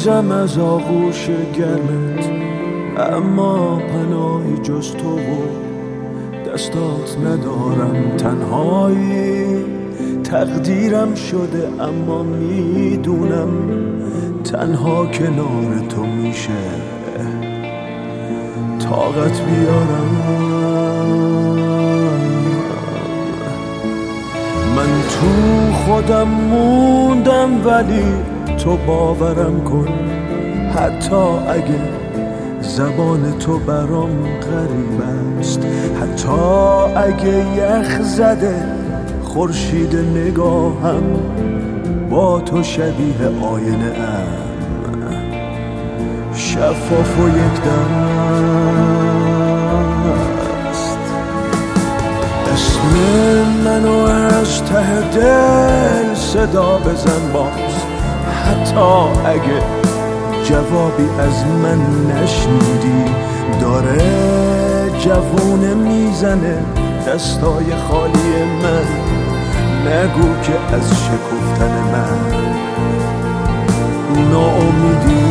گریزم از آغوش گرمت، اما پناهی جز تو و دستات ندارم. تنهایی تقدیرم شده، اما میدونم تنها کنار تو میشه طاقت بیارم. من تو خودم موندم ولی تو باورم کن، حتی اگه زبان تو برام غریب است، حتی اگه یخ زده خورشید نگاهم با تو شبیه آینه ام، شفاف و یک دست. اسم منو از ته دل صدا بزن باز، حتی اگه جوابی از من نشنیدی. داره جوونه میزنه دستای خالی من، نگو که از شکفتن من ناامیدی.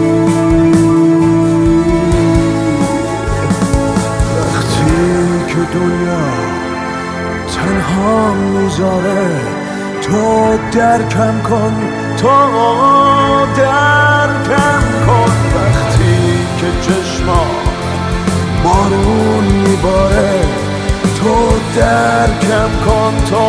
وقتی که دنیا تنها میذاره تو درکم کن، تو درکم کن. وقتی که چشما بارون میباره تو درکم کن، تو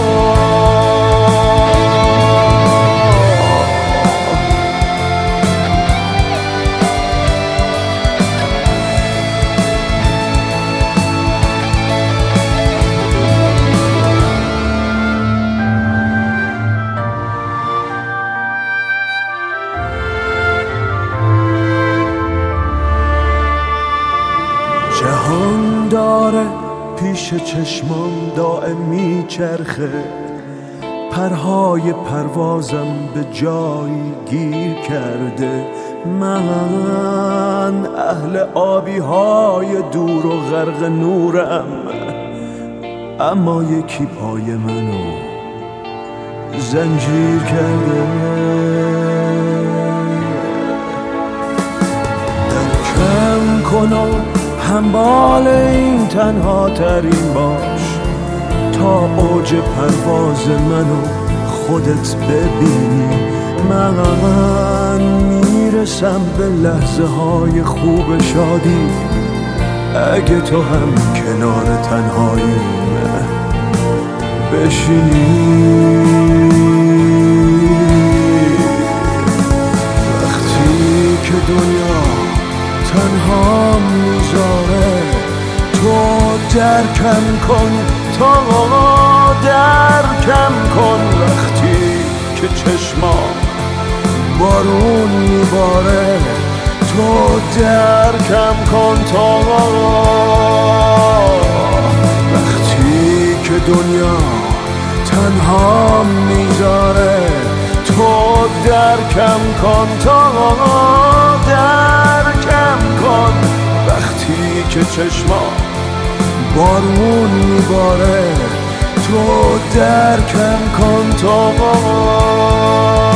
جهان داره پیش چشمام دائم میچرخه، پرهای پروازم به جایی گیر کرده. من اهل آبی های دور و غرق نورم، اما یکی پای منو زنجیر کرده. درکم کنم همبال این تنها ترین باش، تا اوج پرواز منو خودت ببینی. من میرسم به لحظه های خوب شادی، اگه تو هم کنار تنهایی بشینی. وقتی که دنیا تنها میذاره تو درکم کن، تو درکم کن. وقتی که چشما بارون میباره تو درکم کن، تو وقتی که دنیا تنها میذاره تو درکم کن، تو درکم کن. وقتی که چشما بارون میباره تو درکم کن، تو